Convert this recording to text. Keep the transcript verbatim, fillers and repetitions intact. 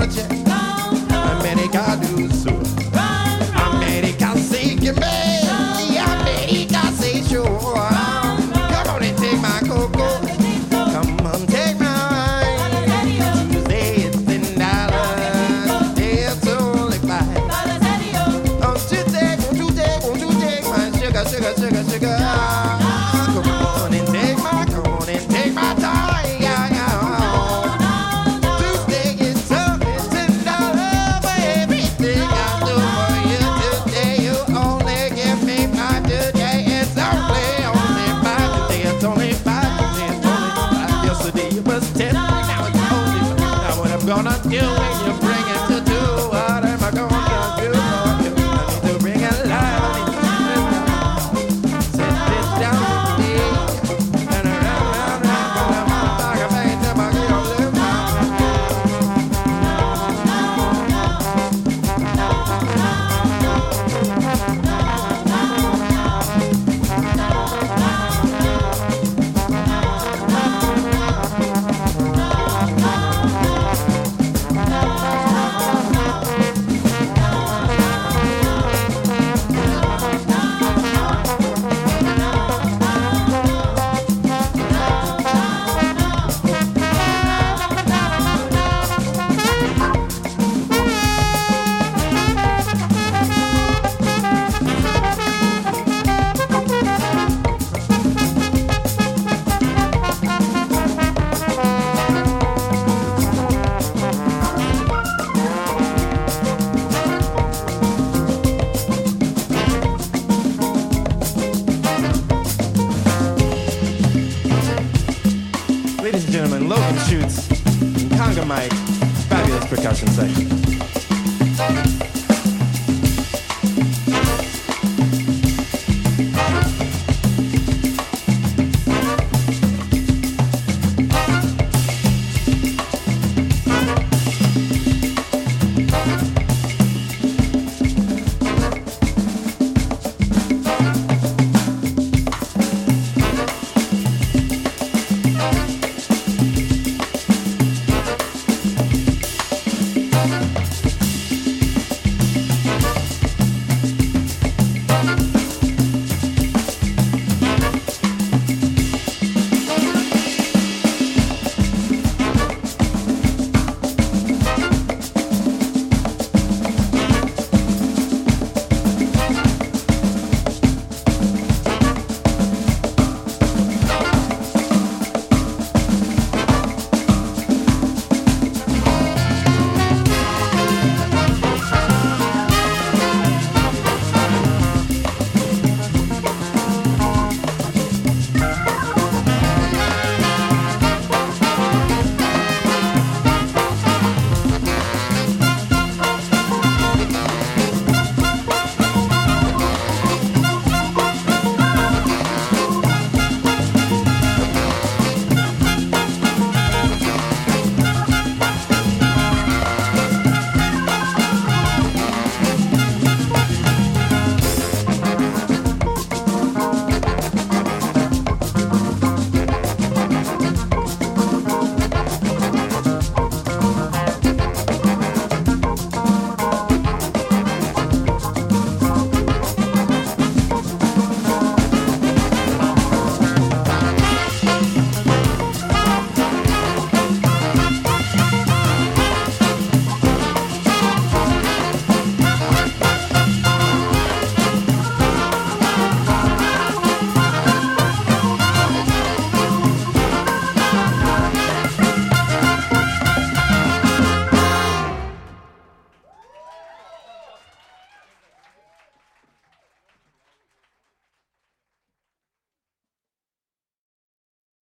much. America do Sul. America say give me. America say sure. Come on and take my cocoa. Come on, take mine. Tuesday it's ten dollars. Today it's only five. On Tuesday, on Tuesday, on Tuesday, my sugar, sugar, sugar, sugar. Come on and take my, come on and take my time. Gonna do when you bring it to do. What am I gonna do for you? I need to bring it live. I need to set this down today. And around, round, round, round, round, round, round, till my girl live Ladies and gentlemen, Logan Schutz and Conga Mike, fabulous percussion section.